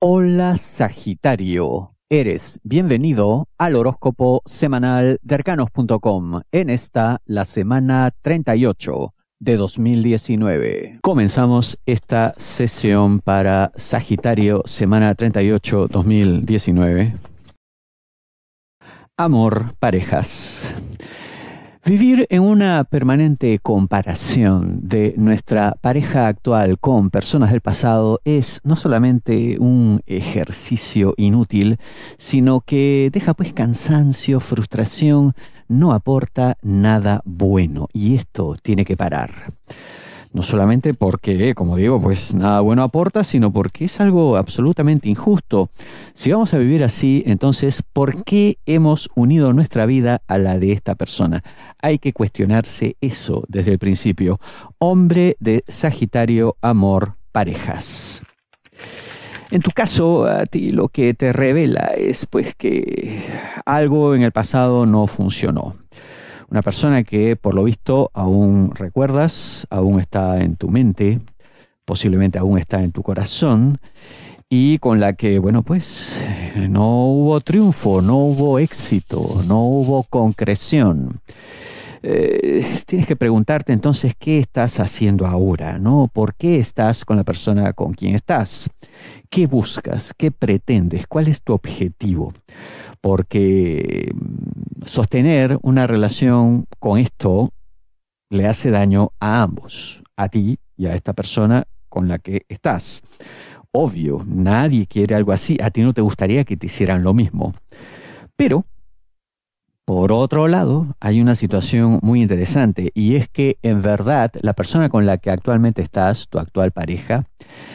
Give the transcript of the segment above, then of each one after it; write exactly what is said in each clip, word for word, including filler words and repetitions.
Hola Sagitario, eres bienvenido al horóscopo semanal de arcanos punto com en esta, la semana treinta y ocho de dos mil diecinueve. Comenzamos esta sesión para Sagitario, semana treinta y ocho, dos mil diecinueve. Amor, parejas. Vivir en una permanente comparación de nuestra pareja actual con personas del pasado es no solamente un ejercicio inútil, sino que deja pues cansancio, frustración, no aporta nada bueno y esto tiene que parar. No solamente porque, como digo, pues nada bueno aporta, sino porque es algo absolutamente injusto. Si vamos a vivir así, entonces, ¿por qué hemos unido nuestra vida a la de esta persona? Hay que cuestionarse eso desde el principio. Hombre de Sagitario, amor, parejas. En tu caso, a ti lo que te revela es pues que algo en el pasado no funcionó. Una persona que, por lo visto, aún recuerdas, aún está en tu mente, posiblemente aún está en tu corazón, y con la que, bueno, pues, no hubo triunfo, no hubo éxito, no hubo concreción. Eh, tienes que preguntarte entonces qué estás haciendo ahora, ¿no? ¿Por qué estás con la persona con quien estás? ¿Qué buscas? ¿Qué pretendes? ¿Cuál es tu objetivo? Porque sostener una relación con esto le hace daño a ambos, a ti y a esta persona con la que estás. Obvio, nadie quiere algo así, a ti no te gustaría que te hicieran lo mismo. Pero, por otro lado, hay una situación muy interesante y es que en verdad la persona con la que actualmente estás, tu actual pareja,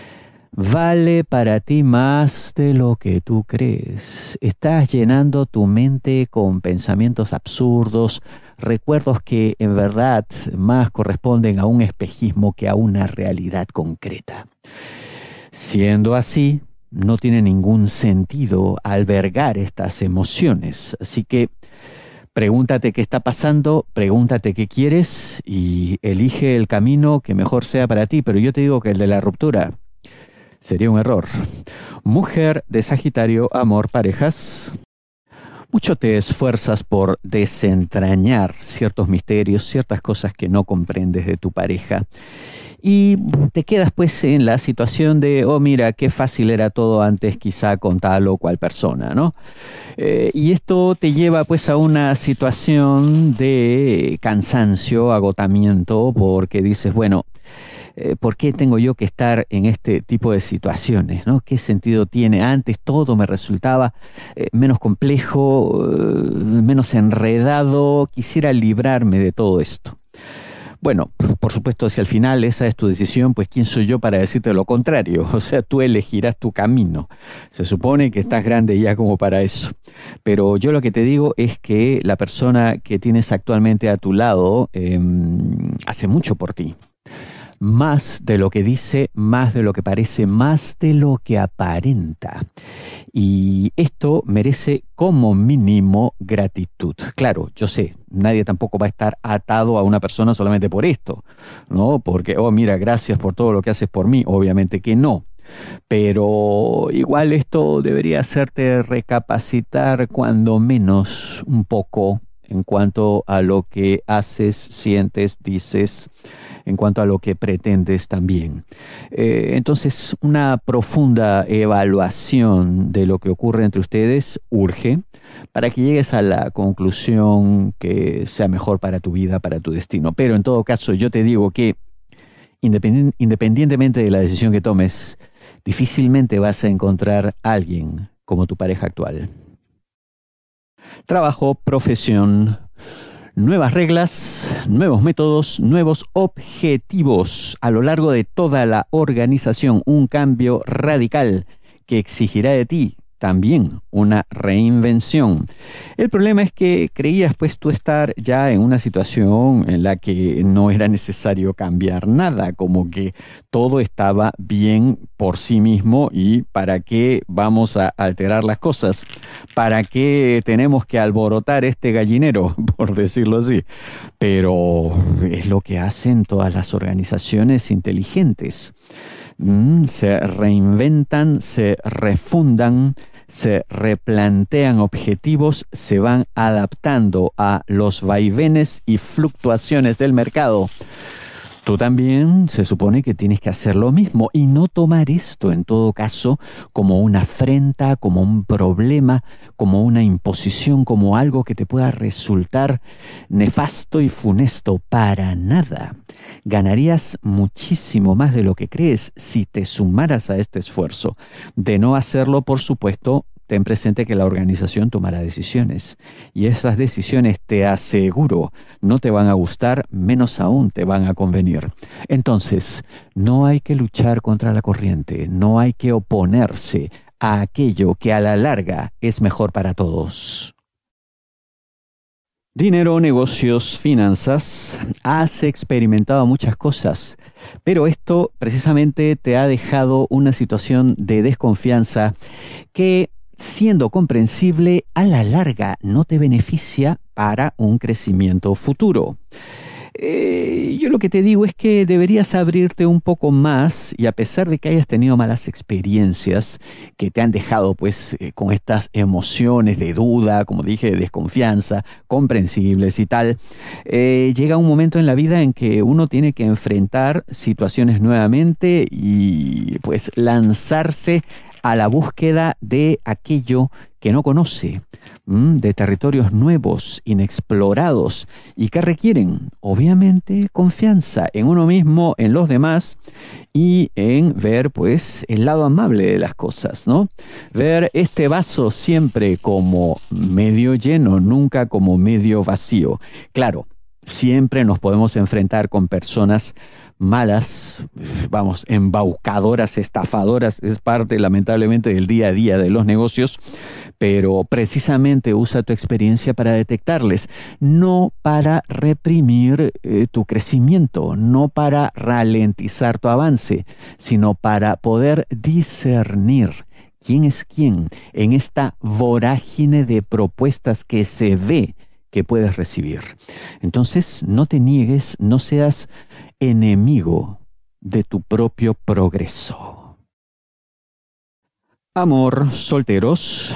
vale para ti más de lo que tú crees. Estás llenando tu mente con pensamientos absurdos, recuerdos que en verdad más corresponden a un espejismo que a una realidad concreta. Siendo así, no tiene ningún sentido albergar estas emociones. Así que pregúntate qué está pasando, pregúntate qué quieres y elige el camino que mejor sea para ti. Pero yo te digo que el de la ruptura sería un error. Mujer de Sagitario, amor, parejas. Mucho te esfuerzas por desentrañar ciertos misterios, ciertas cosas que no comprendes de tu pareja. Y te quedas pues en la situación de, oh mira, qué fácil era todo antes quizá con tal o cual persona, ¿no? Eh, y esto te lleva pues a una situación de cansancio, agotamiento, porque dices, bueno, Eh, ¿por qué tengo yo que estar en este tipo de situaciones, ¿no? ¿Qué sentido tiene? Antes todo me resultaba eh, menos complejo, eh, menos enredado. Quisiera librarme de todo esto. Bueno, por supuesto, si al final esa es tu decisión, pues ¿quién soy yo para decirte lo contrario? O sea, tú elegirás tu camino. Se supone que estás grande ya como para eso. Pero yo lo que te digo es que la persona que tienes actualmente a tu lado eh, hace mucho por ti. Más de lo que dice, más de lo que parece, más de lo que aparenta. Y esto merece como mínimo gratitud. Claro, yo sé, nadie tampoco va a estar atado a una persona solamente por esto, ¿no? Porque, oh, mira, gracias por todo lo que haces por mí. Obviamente que no. Pero igual esto debería hacerte recapacitar cuando menos un poco en cuanto a lo que haces, sientes, dices, en cuanto a lo que pretendes también. Eh, entonces, una profunda evaluación de lo que ocurre entre ustedes urge para que llegues a la conclusión que sea mejor para tu vida, para tu destino. Pero en todo caso, yo te digo que independien- independientemente de la decisión que tomes, difícilmente vas a encontrar a alguien como tu pareja actual. Trabajo, profesión, nuevas reglas, nuevos métodos, nuevos objetivos a lo largo de toda la organización. Un cambio radical que exigirá de ti también una reinvención. El problema es que creías pues tú estar ya en una situación en la que no era necesario cambiar nada, como que todo estaba bien por sí mismo y ¿para qué vamos a alterar las cosas? ¿Para qué tenemos que alborotar este gallinero, por decirlo así? Pero es lo que hacen todas las organizaciones inteligentes. Mm, se reinventan, se refundan, se replantean objetivos, se van adaptando a los vaivenes y fluctuaciones del mercado. Tú también se supone que tienes que hacer lo mismo y no tomar esto en todo caso como una afrenta, como un problema, como una imposición, como algo que te pueda resultar nefasto y funesto. Para nada. Ganarías muchísimo más de lo que crees si te sumaras a este esfuerzo. De no hacerlo, por supuesto, ten presente que la organización tomará decisiones y esas decisiones, te aseguro, no te van a gustar, menos aún te van a convenir. Entonces, no hay que luchar contra la corriente, no hay que oponerse a aquello que a la larga es mejor para todos. Dinero, negocios, finanzas. Has experimentado muchas cosas, pero esto precisamente te ha dejado una situación de desconfianza que, siendo comprensible, a la larga no te beneficia para un crecimiento futuro. Eh, yo lo que te digo es que deberías abrirte un poco más y, a pesar de que hayas tenido malas experiencias que te han dejado pues eh, con estas emociones de duda, como dije, de desconfianza, comprensibles y tal, eh, llega un momento en la vida en que uno tiene que enfrentar situaciones nuevamente y pues lanzarse a la búsqueda de aquello que no conoce, de territorios nuevos, inexplorados y que requieren, obviamente, confianza en uno mismo, en los demás y en ver, pues, el lado amable de las cosas, ¿no? Ver este vaso siempre como medio lleno, nunca como medio vacío. Claro, siempre nos podemos enfrentar con personas malas, vamos, embaucadoras, estafadoras, es parte lamentablemente del día a día de los negocios, pero precisamente usa tu experiencia para detectarles, no para reprimir eh, tu crecimiento, no para ralentizar tu avance, sino para poder discernir quién es quién en esta vorágine de propuestas que se ve que puedes recibir. Entonces, no te niegues, no seas enemigo de tu propio progreso. Amor, solteros.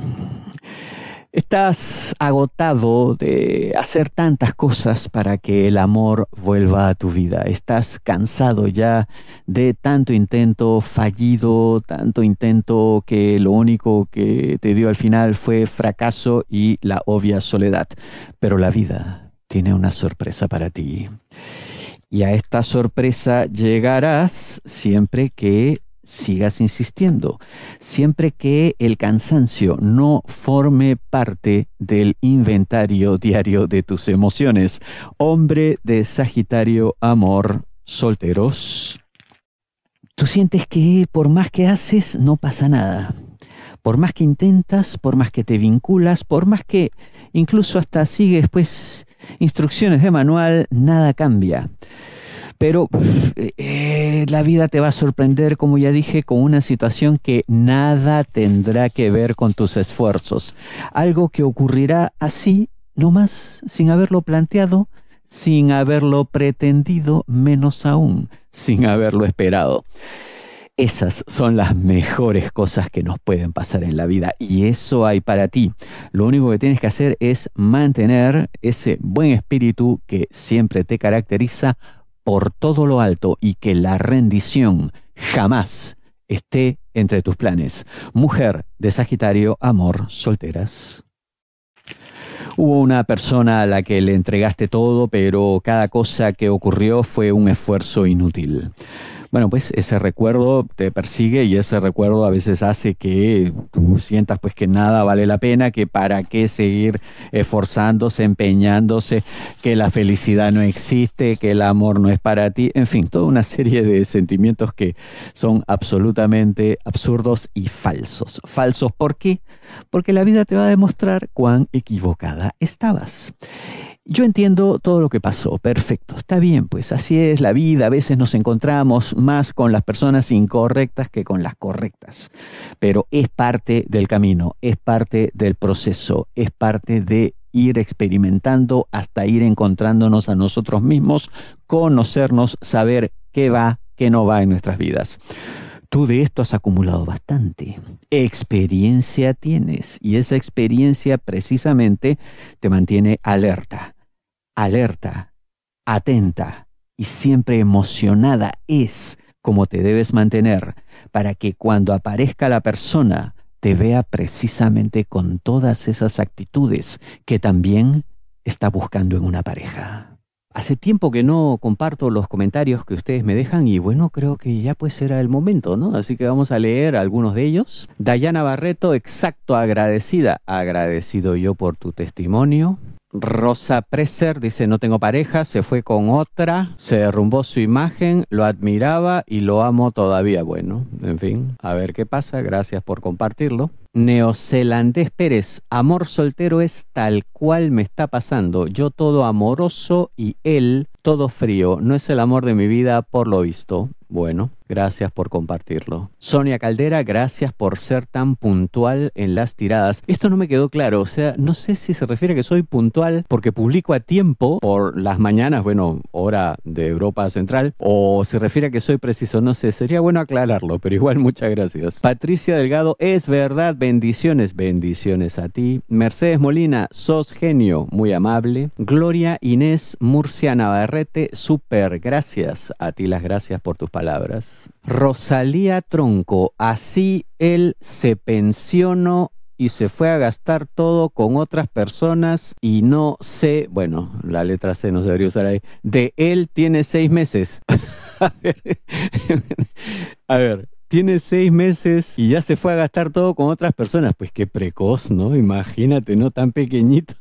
Estás agotado de hacer tantas cosas para que el amor vuelva a tu vida. Estás cansado ya de tanto intento fallido, tanto intento que lo único que te dio al final fue fracaso y la obvia soledad. Pero la vida tiene una sorpresa para ti. Y a esta sorpresa llegarás siempre que sigas insistiendo, siempre que el cansancio no forme parte del inventario diario de tus emociones. Hombre de Sagitario, amor, solteros. Tú sientes que por más que haces no pasa nada. Por más que intentas, por más que te vinculas, por más que incluso hasta sigues pues instrucciones de manual, nada cambia. Pero eh, la vida te va a sorprender, como ya dije, con una situación que nada tendrá que ver con tus esfuerzos. Algo que ocurrirá así, nomás, sin haberlo planteado, sin haberlo pretendido, menos aún, sin haberlo esperado. Esas son las mejores cosas que nos pueden pasar en la vida y eso hay para ti. Lo único que tienes que hacer es mantener ese buen espíritu que siempre te caracteriza por todo lo alto y que la rendición jamás esté entre tus planes. Mujer de Sagitario, amor, solteras. Hubo una persona a la que le entregaste todo, pero cada cosa que ocurrió fue un esfuerzo inútil. Bueno, pues ese recuerdo te persigue y ese recuerdo a veces hace que tú sientas pues que nada vale la pena, que para qué seguir esforzándose, empeñándose, que la felicidad no existe, que el amor no es para ti, en fin, toda una serie de sentimientos que son absolutamente absurdos y falsos. Falsos, ¿por qué? Porque la vida te va a demostrar cuán equivocada estabas. Yo entiendo todo lo que pasó, perfecto, está bien, pues así es la vida, a veces nos encontramos más con las personas incorrectas que con las correctas, pero es parte del camino, es parte del proceso, es parte de ir experimentando hasta ir encontrándonos a nosotros mismos, conocernos, saber qué va, que no va en nuestras vidas. Tú de esto has acumulado bastante. Experiencia tienes y esa experiencia precisamente te mantiene alerta, alerta, atenta y siempre emocionada. Es como te debes mantener para que cuando aparezca la persona te vea precisamente con todas esas actitudes que también está buscando en una pareja. Hace tiempo que no comparto los comentarios que ustedes me dejan y bueno, creo que ya pues era el momento, ¿no? Así que vamos a leer algunos de ellos. Dayana Barreto, exacto, agradecida. Agradecido yo por tu testimonio. Rosa Preser dice, no tengo pareja, se fue con otra, se derrumbó su imagen, lo admiraba y lo amo todavía. Bueno, en fin, a ver qué pasa, gracias por compartirlo. Neozelandés Pérez, amor soltero es tal cual me está pasando, yo todo amoroso y él todo frío, no es el amor de mi vida por lo visto. Bueno, gracias por compartirlo. Sonia Caldera, gracias por ser tan puntual en las tiradas. Esto no me quedó claro, o sea, no sé si se refiere a que soy puntual porque publico a tiempo por las mañanas, bueno, hora de Europa Central, o se refiere a que soy preciso, no sé, sería bueno aclararlo, pero igual muchas gracias. Patricia Delgado, es verdad, bendiciones, bendiciones a ti. Mercedes Molina, sos genio, muy amable. Gloria Inés Murcia Navarrete, súper, gracias a ti, las gracias por tus palabras. Rosalía Tronco, así él se pensionó y se fue a gastar todo con otras personas y no sé, bueno, la letra C no se debería usar ahí, de él tiene seis meses. a ver, a ver, tiene seis meses y ya se fue a gastar todo con otras personas, pues qué precoz, ¿no? Imagínate, ¿no? Tan pequeñito.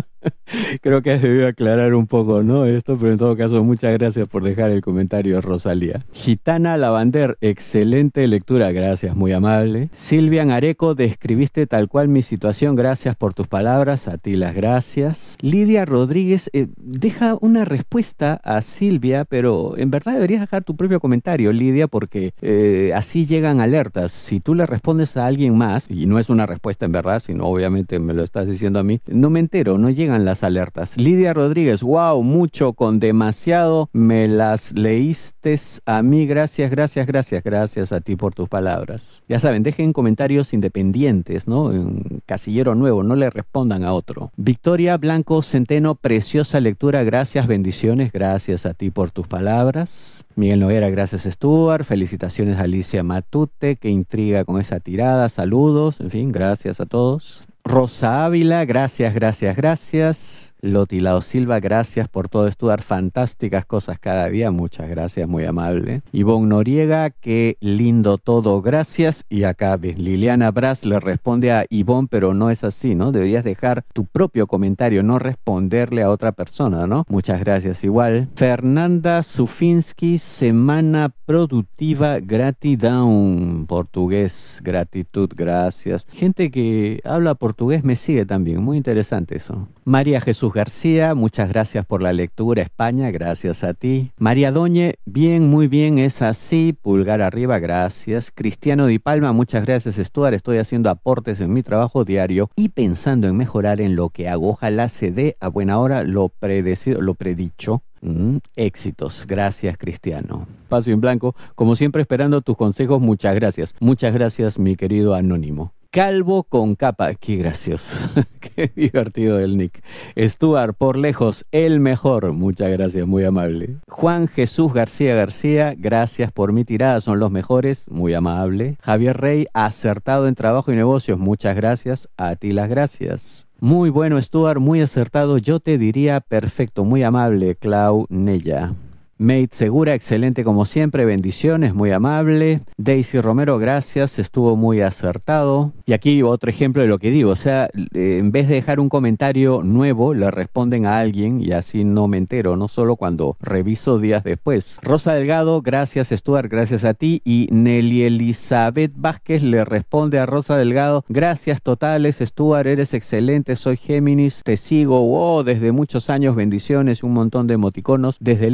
Creo que has debido aclarar un poco, ¿no? Esto, pero en todo caso, muchas gracias por dejar el comentario, Rosalía. Gitana Lavander, excelente lectura, gracias, muy amable. Silvia Areco, describiste tal cual mi situación, gracias por tus palabras, a ti las gracias. Lidia Rodríguez, eh, deja una respuesta a Silvia, pero en verdad deberías dejar tu propio comentario, Lidia, porque eh, así llegan alertas. Si tú le respondes a alguien más, y no es una respuesta en verdad, sino obviamente me lo estás diciendo a mí, no me entero, no llegan las alertas. Lidia Rodríguez, wow, mucho con demasiado, me las leíste a mí, gracias, gracias, gracias, gracias a ti por tus palabras. Ya saben, dejen comentarios independientes, ¿no? En casillero nuevo, no le respondan a otro. Victoria Blanco Centeno, preciosa lectura, gracias, bendiciones, gracias a ti por tus palabras. Miguel Noguera, gracias Stuart, felicitaciones a Alicia Matute, que intriga con esa tirada, saludos, en fin, gracias a todos. Rosa Ávila, gracias, gracias, gracias. Loti Lao Silva, gracias por todo, Stuart, fantásticas cosas cada día, muchas gracias, muy amable. Ivonne Noriega, qué lindo todo, gracias. Y acá ves, Liliana Braz le responde a Ivonne, pero no es así, ¿no? Deberías dejar tu propio comentario, no responderle a otra persona, ¿no? Muchas gracias, igual. Fernanda Sufinski, semana productiva, gratidown, portugués, gratitud, gracias. Gente que habla portugués me sigue también, muy interesante eso. María Jesús García, muchas gracias por la lectura, España, gracias a ti. María Doñe, bien, muy bien, es así, pulgar arriba, gracias. Cristiano Di Palma, muchas gracias, Stuart, estoy haciendo aportes en mi trabajo diario y pensando en mejorar en lo que hago, ojalá se dé a buena hora lo predecido, lo predicho. Mm, éxitos, gracias Cristiano. Paso en blanco, como siempre esperando tus consejos, muchas gracias. Muchas gracias mi querido anónimo. Calvo con capa, qué gracioso, qué divertido el nick. Stuart, por lejos, el mejor, muchas gracias, muy amable. Juan Jesús García García, gracias por mi tirada, son los mejores, muy amable. Javier Rey, acertado en trabajo y negocios, muchas gracias, a ti las gracias. Muy bueno Stuart, muy acertado, yo te diría perfecto, muy amable, Clau Nella. Mate Segura, excelente como siempre, bendiciones, muy amable. Daisy Romero, gracias, estuvo muy acertado. Y aquí otro ejemplo de lo que digo, o sea, eh, en vez de dejar un comentario nuevo, le responden a alguien y así no me entero, no solo cuando reviso días después. Rosa Delgado, gracias Stuart, gracias a ti. Y Nelly Elizabeth Vázquez le responde a Rosa Delgado, gracias totales Stuart, eres excelente, soy Géminis, te sigo, wow, desde muchos años, bendiciones, un montón de emoticonos. Desde Lima, Perú,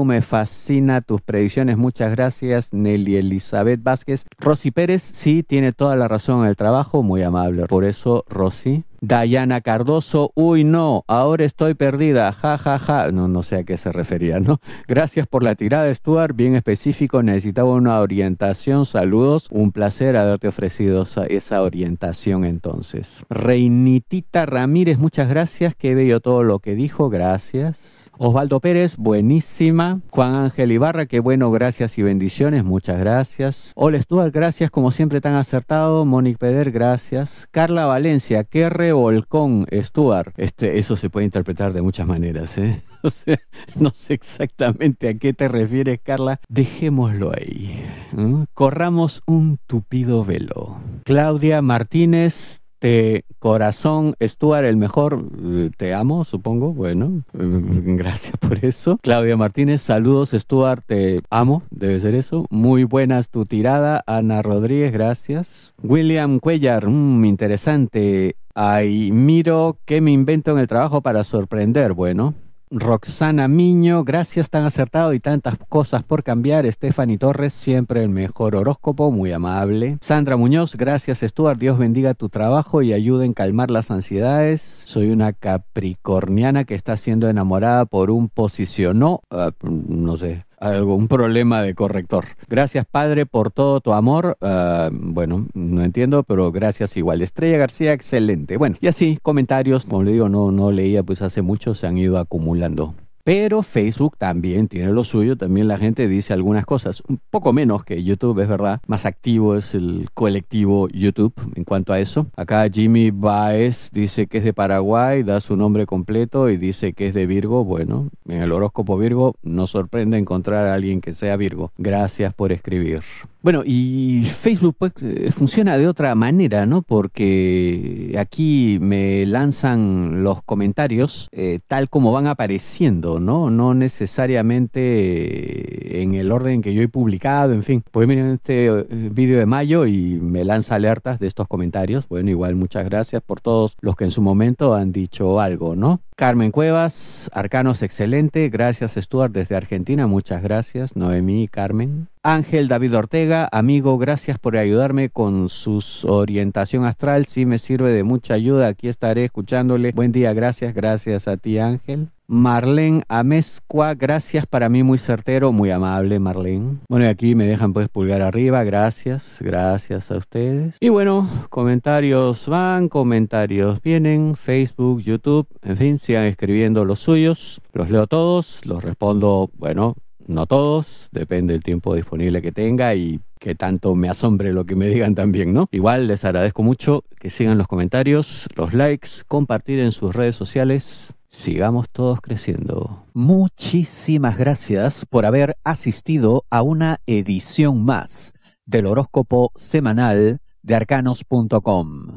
me fascina tus predicciones. Muchas gracias, Nelly Elizabeth Vázquez. Rosy Pérez, sí, tiene toda la razón en el trabajo. Muy amable. Por eso, Rosy. Dayana Cardoso, uy no, ahora estoy perdida, ja, ja, ja. No, no sé a qué se refería, ¿no? Gracias por la tirada, Stuart, bien específico, necesitaba una orientación, saludos, un placer haberte ofrecido esa, esa orientación entonces. Reinitita Ramírez, muchas gracias, qué bello todo lo que dijo, gracias. Osvaldo Pérez, buenísima. Juan Ángel Ibarra, qué bueno, gracias y bendiciones, muchas gracias. Hola Stuart, gracias, como siempre tan acertado. Monique Peder, gracias. Carla Valencia, qué revolcón, Stuart. Este, eso se puede interpretar de muchas maneras, ¿eh? O sea, no sé exactamente a qué te refieres, Carla. Dejémoslo ahí. ¿eh? Corramos un tupido velo. Claudia Martínez, Te corazón, Stuart, el mejor, te amo, supongo, bueno, gracias por eso. Claudia Martínez, saludos, Stuart, te amo, debe ser eso. Muy buenas tu tirada. Ana Rodríguez, gracias. William Cuellar, mmm, interesante. Ay, miro qué me invento en el trabajo para sorprender, bueno. Roxana Miño, gracias, tan acertado y tantas cosas por cambiar. Stephanie Torres, siempre el mejor horóscopo, muy amable. Sandra Muñoz, gracias Stuart, Dios bendiga tu trabajo y ayude en calmar las ansiedades. Soy una capricorniana que está siendo enamorada por un posicionó, uh, no sé, algún problema de corrector. Gracias, Padre, por todo tu amor. Uh, bueno, no entiendo, pero gracias igual. Estrella García, excelente. Bueno, y así, comentarios, como le digo, no, no leía pues hace mucho, se han ido acumulando. Pero Facebook también tiene lo suyo, también la gente dice algunas cosas, un poco menos que YouTube, es verdad, más activo es el colectivo YouTube en cuanto a eso. Acá Jimmy Baez dice que es de Paraguay, da su nombre completo y dice que es de Virgo. Bueno, en el horóscopo Virgo nos sorprende encontrar a alguien que sea Virgo. Gracias por escribir. Bueno, y Facebook pues, eh, funciona de otra manera, ¿no? Porque aquí me lanzan los comentarios eh, tal como van apareciendo, ¿no? No necesariamente en el orden que yo he publicado, en fin. Pues miren este eh, vídeo de mayo y me lanza alertas de estos comentarios. Bueno, igual muchas gracias por todos los que en su momento han dicho algo, ¿no? Carmen Cuevas, Arcanos excelente, gracias Stuart desde Argentina, muchas gracias, Noemí y Carmen. Ángel David Ortega, amigo, gracias por ayudarme con su orientación astral, sí me sirve de mucha ayuda, aquí estaré escuchándole. Buen día, gracias, gracias a ti Ángel. Marlene Amezcua, gracias, para mí muy certero, muy amable Marlene. Bueno, y aquí me dejan pues pulgar arriba, gracias, gracias a ustedes. Y bueno, comentarios van, comentarios vienen, Facebook, YouTube, en fin, sigan escribiendo los suyos, los leo todos, los respondo, bueno, no todos, depende del tiempo disponible que tenga y que tanto me asombre lo que me digan también, ¿no? Igual les agradezco mucho que sigan los comentarios, los likes, compartir en sus redes sociales. Sigamos todos creciendo. Muchísimas gracias por haber asistido a una edición más del horóscopo semanal de arcanos punto com.